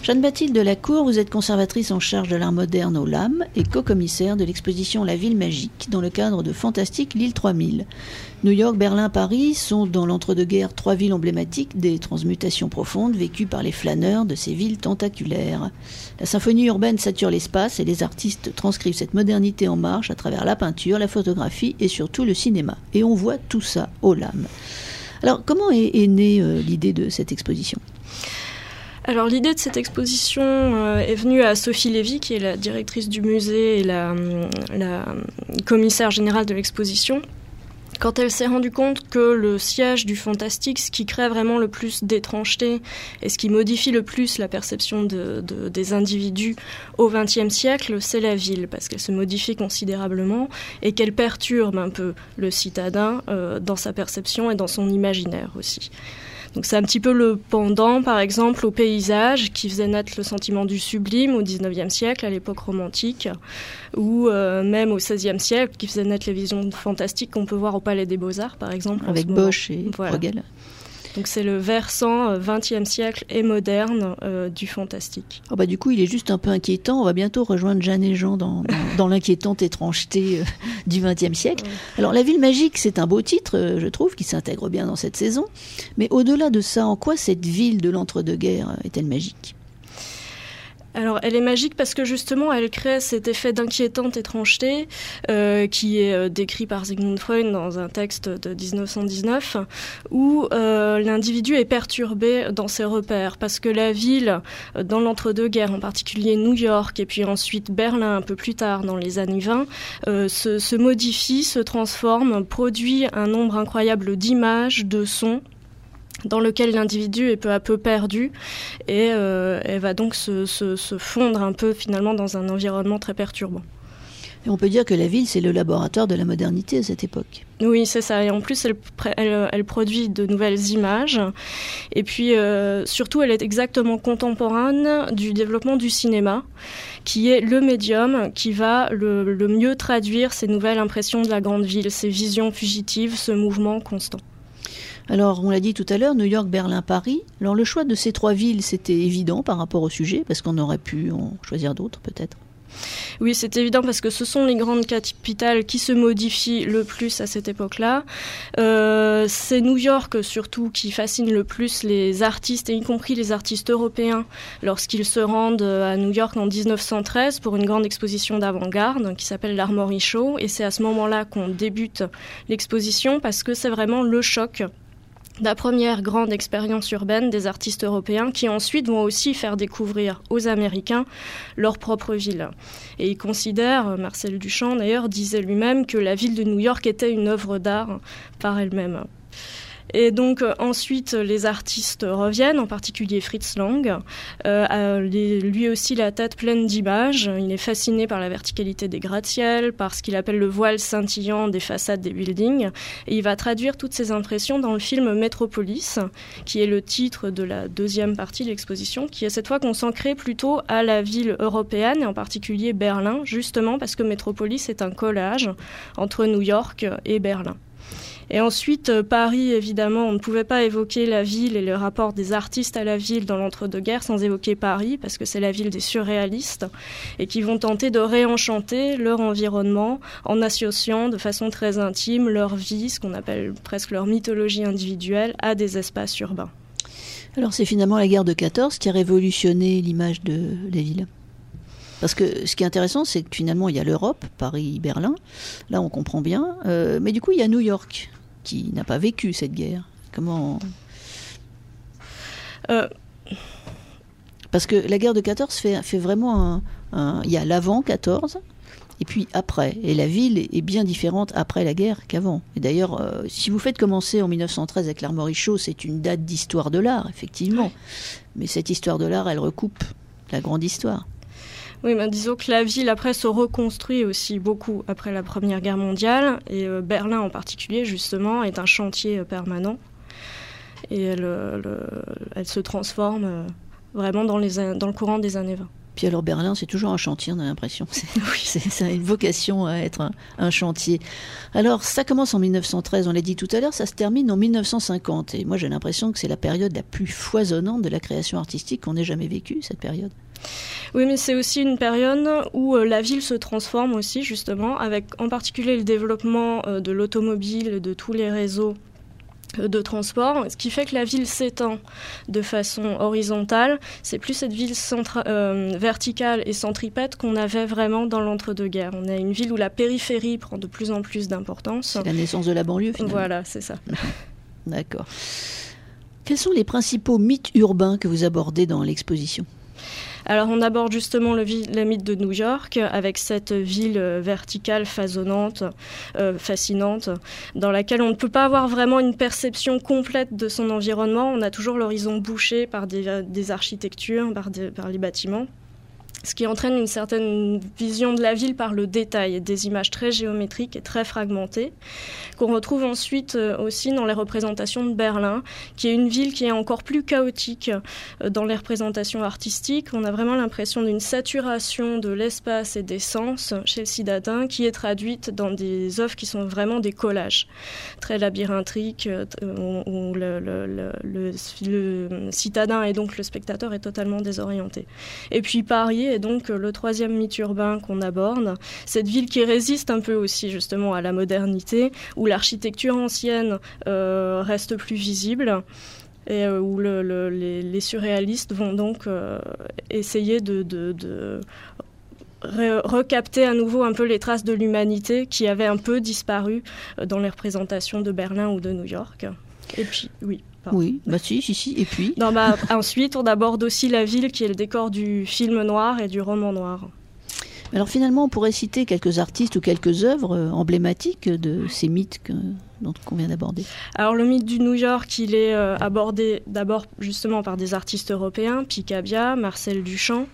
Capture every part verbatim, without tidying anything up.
Jeanne-Mathilde Delacour, vous êtes conservatrice en charge de l'art moderne au L A M et co-commissaire de l'exposition La Ville Magique dans le cadre de Fantastique l'île trois mille. New York, Berlin, Paris sont dans l'entre-deux-guerres trois villes emblématiques des transmutations profondes vécues par les flâneurs de ces villes tentaculaires. La symphonie urbaine sature l'espace et les artistes transcrivent cette modernité en marche à travers la peinture, la photographie et surtout le cinéma. Et on voit tout ça au L A M. Alors, comment est, est née euh, l'idée de cette exposition ? Alors l'idée de cette exposition euh, est venue à Sophie Lévy, qui est la directrice du musée et la, la commissaire générale de l'exposition, quand elle s'est rendue compte que le siège du fantastique, ce qui crée vraiment le plus d'étrangeté et ce qui modifie le plus la perception de, de, des individus au vingtième siècle, c'est la ville, parce qu'elle se modifie considérablement et qu'elle perturbe un peu le citadin euh, dans sa perception et dans son imaginaire aussi. Donc c'est un petit peu le pendant, par exemple, au paysage qui faisait naître le sentiment du sublime au dix-neuvième siècle, à l'époque romantique, ou euh, même au seizième siècle, qui faisait naître les visions fantastiques qu'on peut voir au Palais des Beaux-Arts, par exemple. Avec Bosch et voilà. Bruegel. Donc c'est le versant vingtième siècle et moderne euh, du fantastique. Oh bah du coup, il est juste un peu inquiétant. On va bientôt rejoindre Jeanne et Jean dans, dans, dans l'inquiétante étrangeté euh, du vingtième siècle. Ouais. Alors, La Ville Magique, c'est un beau titre, euh, je trouve, qui s'intègre bien dans cette saison. Mais au-delà de ça, en quoi cette ville de l'entre-deux-guerres est-elle magique ? Alors, elle est magique parce que justement, elle crée cet effet d'inquiétante étrangeté euh, qui est euh, décrit par Sigmund Freud dans un texte de dix-neuf cent dix-neuf où euh, l'individu est perturbé dans ses repères parce que la ville, euh, dans l'entre-deux-guerres, en particulier New York et puis ensuite Berlin un peu plus tard dans les années vingt, euh, se, se modifie, se transforme, produit un nombre incroyable d'images, de sons, dans lequel l'individu est peu à peu perdu et euh, elle va donc se, se, se fondre un peu finalement dans un environnement très perturbant. Et on peut dire que la ville, c'est le laboratoire de la modernité à cette époque. Oui, c'est ça. Et en plus, elle, elle, elle produit de nouvelles images. Et puis, euh, surtout, elle est exactement contemporaine du développement du cinéma, qui est le médium qui va le, le mieux traduire ces nouvelles impressions de la grande ville, ces visions fugitives, ce mouvement constant. Alors, on l'a dit tout à l'heure, New York, Berlin, Paris. Alors, le choix de ces trois villes, c'était évident par rapport au sujet, parce qu'on aurait pu en choisir d'autres, peut-être. Oui, c'est évident parce que ce sont les grandes capitales qui se modifient le plus à cette époque-là. Euh, c'est New York surtout qui fascine le plus les artistes, et y compris les artistes européens, lorsqu'ils se rendent à New York en dix-neuf cent treize pour une grande exposition d'avant-garde qui s'appelle l'Armory Show. Et c'est à ce moment-là qu'on débute l'exposition parce que c'est vraiment le choc. La première grande expérience urbaine des artistes européens qui ensuite vont aussi faire découvrir aux Américains leur propre ville. Et il considère, Marcel Duchamp d'ailleurs disait lui-même que la ville de New York était une œuvre d'art par elle-même. Et donc euh, ensuite, les artistes reviennent, en particulier Fritz Lang, euh, a les, lui aussi la tête pleine d'images. Il est fasciné par la verticalité des gratte-ciel, par ce qu'il appelle le voile scintillant des façades des buildings. Et il va traduire toutes ces impressions dans le film Metropolis, qui est le titre de la deuxième partie de l'exposition, qui est cette fois consacrée plutôt à la ville européenne, et en particulier Berlin, justement parce que Metropolis est un collage entre New York et Berlin. Et ensuite, euh, Paris, évidemment, on ne pouvait pas évoquer la ville et le rapport des artistes à la ville dans l'entre-deux-guerres sans évoquer Paris, parce que c'est la ville des surréalistes, et qui vont tenter de réenchanter leur environnement en associant de façon très intime leur vie, ce qu'on appelle presque leur mythologie individuelle, à des espaces urbains. Alors c'est finalement la guerre de quatorze qui a révolutionné l'image de la ville. Parce que ce qui est intéressant, c'est que finalement, il y a l'Europe, Paris, Berlin, là on comprend bien, euh, mais du coup il y a New York, qui n'a pas vécu cette guerre. Comment... Euh... Parce que la guerre de quatorze fait, fait vraiment un, un... Il y a l'avant quatorze, et puis après. Et la ville est bien différente après la guerre qu'avant. Et d'ailleurs, euh, si vous faites commencer en dix-neuf cent treize avec l'Armory Show, c'est une date d'histoire de l'art, effectivement. Mais cette histoire de l'art, elle recoupe la grande histoire. Oui, ben disons que la ville, après, se reconstruit aussi beaucoup après la Première Guerre mondiale. Et euh, Berlin, en particulier, justement, est un chantier euh, permanent. Et elle, euh, le, elle se transforme euh, vraiment dans, les, dans le courant des années vingt. Puis alors Berlin, c'est toujours un chantier, on a l'impression. C'est, oui. c'est, ça a une vocation à être un, un chantier. Alors ça commence en mille neuf cent treize, on l'a dit tout à l'heure, ça se termine en mille neuf cent cinquante. Et moi j'ai l'impression que c'est la période la plus foisonnante de la création artistique qu'on ait jamais vécue, cette période. Oui, mais c'est aussi une période où euh, la ville se transforme aussi, justement, avec en particulier le développement euh, de l'automobile, de tous les réseaux de transport, ce qui fait que la ville s'étend de façon horizontale. C'est plus cette ville centra- euh, verticale et centripète qu'on avait vraiment dans l'entre-deux-guerres. On a une ville où la périphérie prend de plus en plus d'importance. C'est la naissance de la banlieue, finalement. Voilà, c'est ça. D'accord. Quels sont les principaux mythes urbains que vous abordez dans l'exposition ? Alors on aborde justement le, vi- le mythe de New York avec cette ville euh, verticale, fascinante, euh, fascinante, dans laquelle on ne peut pas avoir vraiment une perception complète de son environnement. On a toujours l'horizon bouché par des, des architectures, par, des, par les bâtiments. Ce qui entraîne une certaine vision de la ville par le détail, des images très géométriques et très fragmentées, qu'on retrouve ensuite aussi dans les représentations de Berlin, qui est une ville qui est encore plus chaotique dans les représentations artistiques. On a vraiment l'impression d'une saturation de l'espace et des sens chez le citadin, qui est traduite dans des œuvres qui sont vraiment des collages, très labyrinthiques, où le, le, le, le, le citadin et donc le spectateur est totalement désorienté. Et puis Paris est donc le troisième mythe urbain qu'on aborde, cette ville qui résiste un peu aussi justement à la modernité, où l'architecture ancienne euh, reste plus visible et euh, où le, le, les, les surréalistes vont donc euh, essayer de, de, de re- recapter à nouveau un peu les traces de l'humanité qui avaient un peu disparu dans les représentations de Berlin ou de New York. Et puis, oui. Pardon. Oui, bah si, si, si, et puis non, bah, ensuite, on aborde aussi la ville qui est le décor du film noir et du roman noir. Alors finalement, on pourrait citer quelques artistes ou quelques œuvres emblématiques de ces mythes que, dont on vient d'aborder. Alors le mythe du New York, il est euh, abordé d'abord justement par des artistes européens, Picabia, Marcel Duchamp,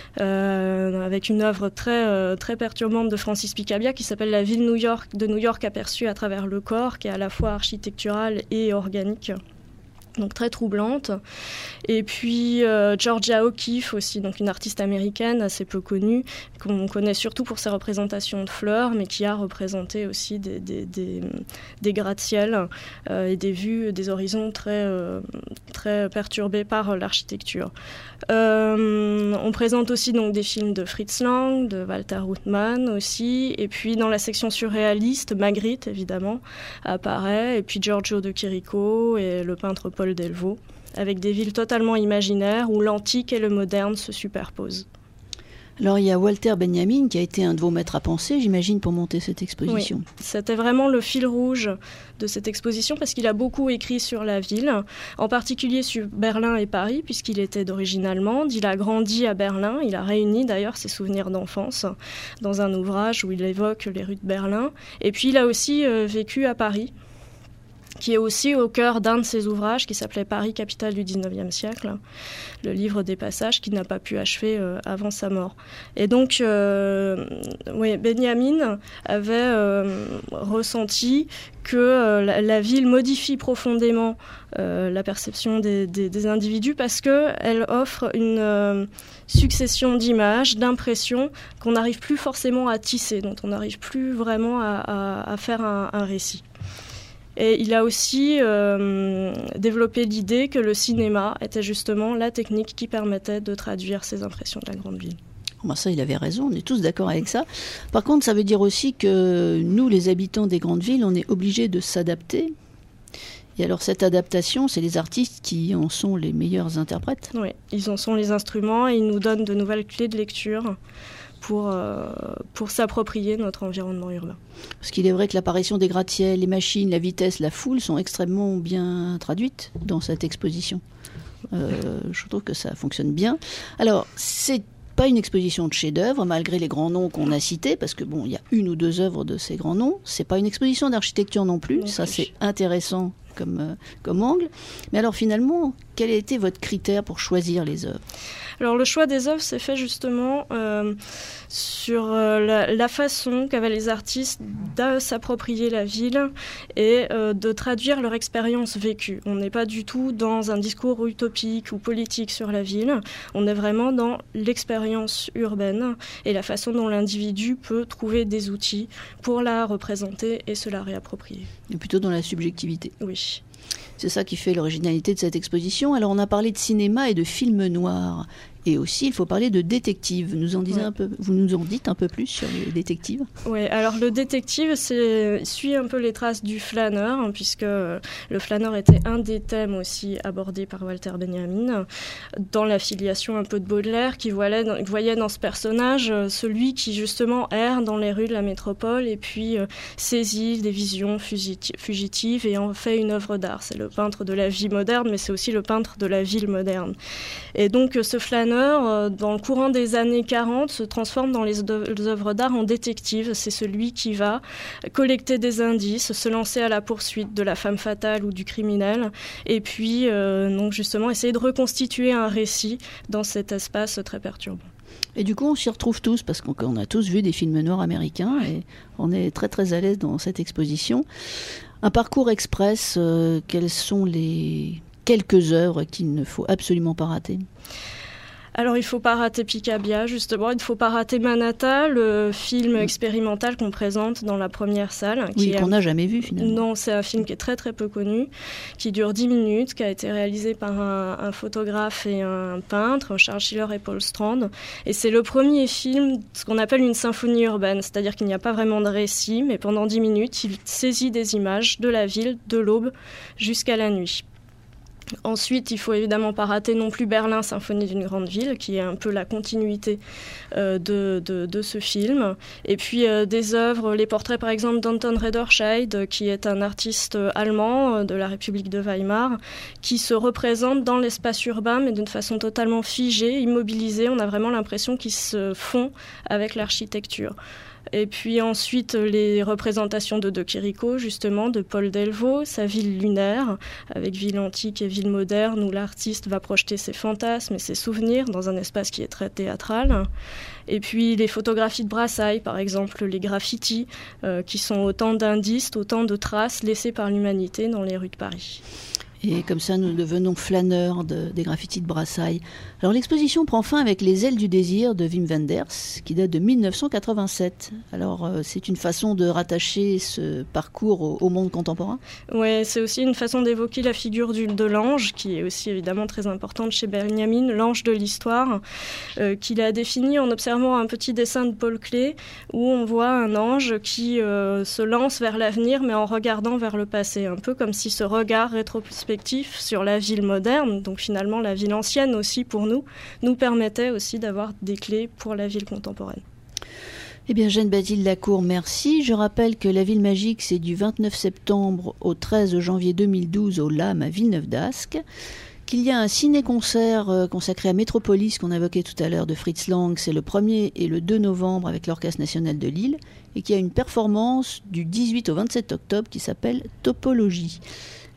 euh, avec une œuvre très, euh, très perturbante de Francis Picabia qui s'appelle La ville New York, de New York aperçue à travers le corps, qui est à la fois architecturale et organique. Donc très troublante. Et puis euh, Georgia O'Keeffe aussi, donc une artiste américaine assez peu connue, qu'on connaît surtout pour ses représentations de fleurs, mais qui a représenté aussi des, des, des, des gratte-ciel euh, et des vues, des horizons très, euh, très perturbés par l'architecture. Euh, on présente aussi donc des films de Fritz Lang, de Walter Ruttmann aussi, et puis dans la section surréaliste, Magritte évidemment apparaît, et puis Giorgio de Chirico et le peintre Paul Delvaux, avec des villes totalement imaginaires où l'antique et le moderne se superposent. Alors il y a Walter Benjamin qui a été un de vos maîtres à penser, j'imagine, pour monter cette exposition. Oui, c'était vraiment le fil rouge de cette exposition parce qu'il a beaucoup écrit sur la ville, en particulier sur Berlin et Paris, puisqu'il était d'origine allemande. Il a grandi à Berlin, il a réuni d'ailleurs ses souvenirs d'enfance dans un ouvrage où il évoque les rues de Berlin. Et puis il a aussi euh, vécu à Paris, qui est aussi au cœur d'un de ses ouvrages qui s'appelait Paris, capitale du dix-neuvième siècle, le livre des passages qu'il n'a pas pu achever euh, avant sa mort. Et donc, euh, oui, Benjamin avait euh, ressenti que euh, la, la ville modifie profondément euh, la perception des, des, des individus parce qu'elle offre une euh, succession d'images, d'impressions qu'on n'arrive plus forcément à tisser, dont on n'arrive plus vraiment à, à, à faire un, un récit. Et il a aussi euh, développé l'idée que le cinéma était justement la technique qui permettait de traduire ces impressions de la grande ville. Bon, ça, il avait raison, on est tous d'accord avec ça. Par contre, ça veut dire aussi que nous, les habitants des grandes villes, on est obligés de s'adapter. Et alors, cette adaptation, c'est les artistes qui en sont les meilleurs interprètes. Oui, ils en sont les instruments et ils nous donnent de nouvelles clés de lecture pour, euh, pour s'approprier notre environnement urbain. Parce qu'il est vrai que l'apparition des gratte-ciel, les machines, la vitesse, la foule sont extrêmement bien traduites dans cette exposition. Euh, je trouve que ça fonctionne bien. Alors, c'est pas une exposition de chefs-d'œuvre, malgré les grands noms qu'on a cités, parce que bon, il y a une ou deux œuvres de ces grands noms. C'est pas une exposition d'architecture non plus. Non ça, plus. C'est intéressant comme, euh, comme angle. Mais alors, finalement, quel a été votre critère pour choisir les œuvres ? Alors le choix des œuvres s'est fait justement euh, sur euh, la, la façon qu'avaient les artistes de s'approprier la ville et euh, de traduire leur expérience vécue. On n'est pas du tout dans un discours utopique ou politique sur la ville, on est vraiment dans l'expérience urbaine et la façon dont l'individu peut trouver des outils pour la représenter et se la réapproprier. Et plutôt dans la subjectivité. Oui. C'est ça qui fait l'originalité de cette exposition. Alors on a parlé de cinéma et de films noirs. Et aussi, il faut parler de détectives. Nous en disez ouais. un peu, vous nous en dites un peu plus sur les détectives ? Oui, alors le détective c'est, suit un peu les traces du flâneur, hein, puisque le flâneur était un des thèmes aussi abordés par Walter Benjamin, dans la filiation un peu de Baudelaire, qui voyait dans, voyait dans ce personnage euh, celui qui justement erre dans les rues de la métropole et puis euh, saisit des visions fugiti- fugitives et en fait une œuvre d'art. C'est le peintre de la vie moderne, mais c'est aussi le peintre de la ville moderne. Et donc ce flâneur, dans le courant des années quarante, se transforme dans les œuvres d'art en détective. C'est celui qui va collecter des indices, se lancer à la poursuite de la femme fatale ou du criminel, et puis euh, donc justement essayer de reconstituer un récit dans cet espace très perturbant. Et du coup, on s'y retrouve tous, parce qu'on a tous vu des films noirs américains, et on est très très à l'aise dans cette exposition. Un parcours express, euh, quelles sont les quelques œuvres qu'il ne faut absolument pas rater ? Alors, il ne faut pas rater Picabia, justement. Il ne faut pas rater Manhattan, le film expérimental qu'on présente dans la première salle. Oui, qui qu'on est... n'a jamais vu, finalement. Non, c'est un film qui est très, très peu connu, qui dure dix minutes, qui a été réalisé par un, un photographe et un peintre, Charles Schiller et Paul Strand. Et c'est le premier film, ce qu'on appelle une symphonie urbaine, c'est-à-dire qu'il n'y a pas vraiment de récit, mais pendant dix minutes, il saisit des images de la ville, de l'aube jusqu'à la nuit. Ensuite, il ne faut évidemment pas rater non plus Berlin, Symphonie d'une grande ville, qui est un peu la continuité euh, de, de, de ce film. Et puis euh, des œuvres, les portraits par exemple d'Anton Rederscheid, qui est un artiste allemand euh, de la République de Weimar, qui se représente dans l'espace urbain, mais d'une façon totalement figée, immobilisée. On a vraiment l'impression qu'il se fond avec l'architecture. Et puis ensuite, les représentations de De Chirico, justement, de Paul Delvaux, sa ville lunaire, avec ville antique et ville moderne, où l'artiste va projeter ses fantasmes et ses souvenirs dans un espace qui est très théâtral. Et puis les photographies de Brassailles, par exemple, les graffitis, euh, qui sont autant d'indices, autant de traces laissées par l'humanité dans les rues de Paris. Et comme ça, nous devenons flâneurs de, des graffitis de Brassailles. Alors l'exposition prend fin avec Les ailes du désir de Wim Wenders, qui date de dix-neuf cent quatre-vingt-sept. Alors euh, c'est une façon de rattacher ce parcours au, au monde contemporain ? Oui, c'est aussi une façon d'évoquer la figure du, de l'ange, qui est aussi évidemment très importante chez Benjamin, l'ange de l'histoire, euh, qu'il a défini en observant un petit dessin de Paul Klee, où on voit un ange qui euh, se lance vers l'avenir, mais en regardant vers le passé, un peu comme si ce regard rétrospectif sur la ville moderne, donc finalement la ville ancienne aussi pour nous, nous permettait aussi d'avoir des clés pour la ville contemporaine. Eh bien, Jeanne-Bathilde Lacour, merci. Je rappelle que la Ville Magique, c'est du vingt-neuf septembre au treize janvier deux mille douze au Lam à Villeneuve-d'Ascq, qu'il y a un ciné-concert consacré à Métropolis qu'on évoquait tout à l'heure de Fritz Lang, c'est le premier et le deux novembre avec l'Orchestre National de Lille, et qu'il y a une performance du dix-huit au vingt-sept octobre qui s'appelle Topologie.